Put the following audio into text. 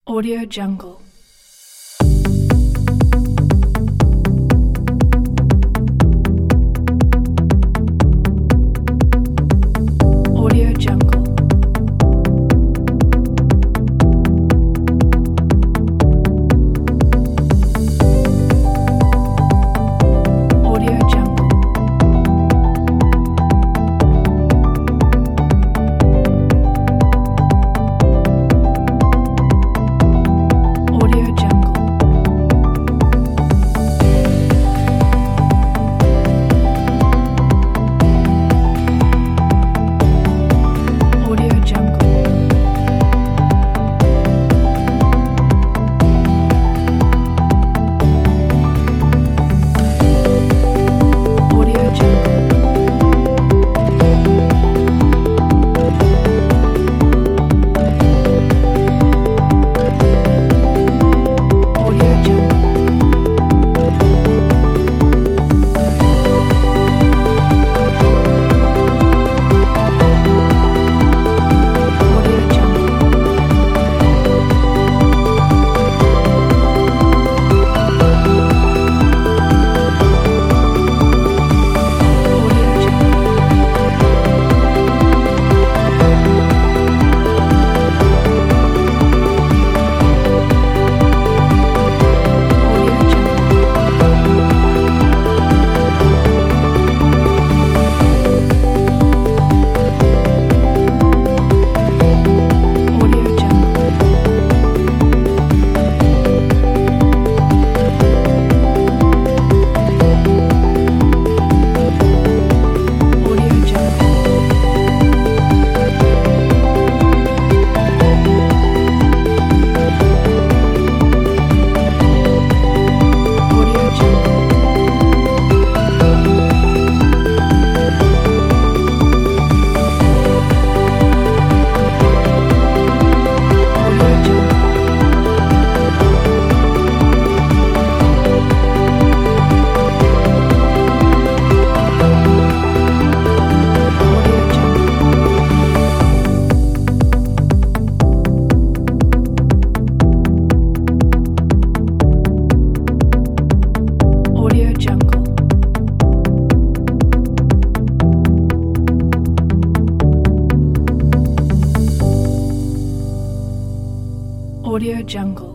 Audio Jungle. Audio Jungle. Audio Jungle. Audio Jungle. Audio Jungle. Audio Jungle. Audio Jungle. Audio Jungle. Audio Jungle. Audio Jungle. Audio Jungle. Audio Jungle. Audio Jungle. Audio Jungle. Audio Jungle. Audio Jungle. Audio Jungle.